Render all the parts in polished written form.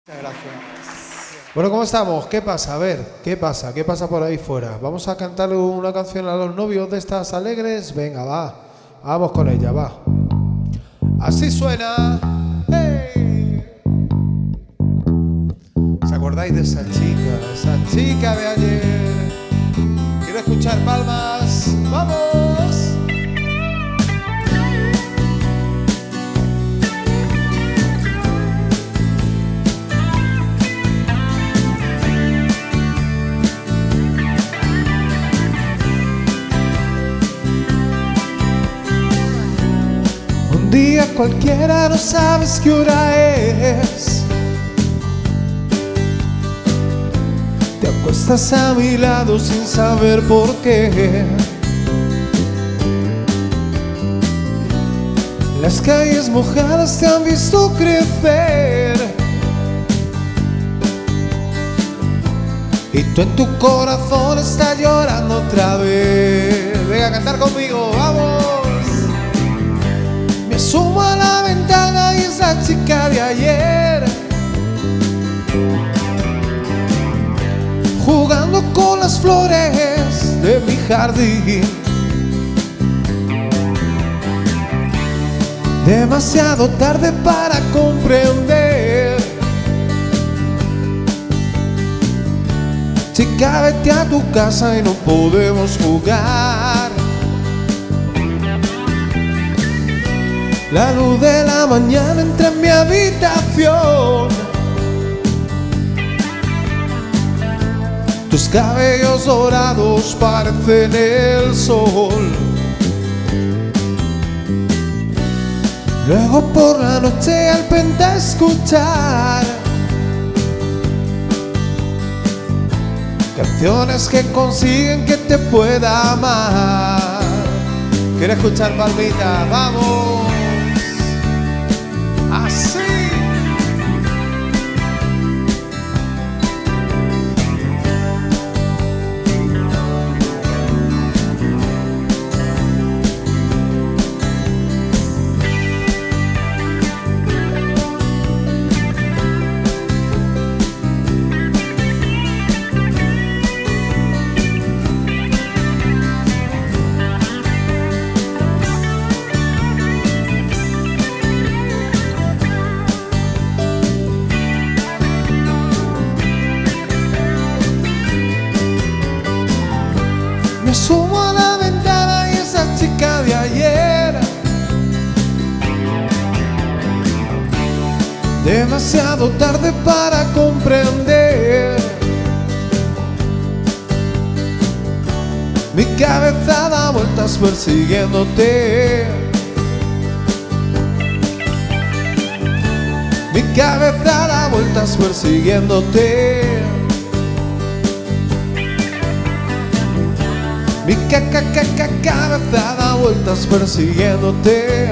Muchas gracias. Bueno, ¿cómo estamos? ¿Qué pasa? A ver, ¿qué pasa? ¿Qué pasa por ahí fuera? ¿Vamos a cantarle una canción a los novios de estas alegres? Venga, va. Vamos con ella, va. Así suena. ¡Hey! ¿Os acordáis de esa chica de ayer? Quiero escuchar palmas. ¡Vamos! Un día cualquiera, no sabes qué hora es. Te acuestas a mi lado sin saber por qué. Las calles mojadas te han visto crecer y tú en tu corazón estás llorando otra vez. Venga a cantar conmigo, vamos. Me asomo a la ventana y es la chica de ayer, jugando con las flores de mi jardín. Demasiado tarde para comprender. Chica, vete a tu casa y no podemos jugar. La luz de la mañana entra en mi habitación. Tus cabellos dorados parecen el sol. Luego por la noche al frente a escuchar canciones que consiguen que te pueda amar. ¿Quieres escuchar palmita? ¡Vamos! ¡Así! Me asomo a la ventana y esa chica de ayer, demasiado tarde para comprender. Mi cabeza da vueltas persiguiéndote. Mi cabeza da vueltas persiguiéndote. Mi cabeza da vueltas persiguiéndote.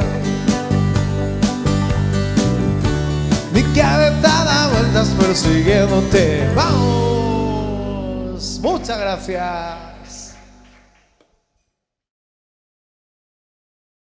Mi cabeza da vueltas persiguiéndote. ¡Vamos! Muchas gracias.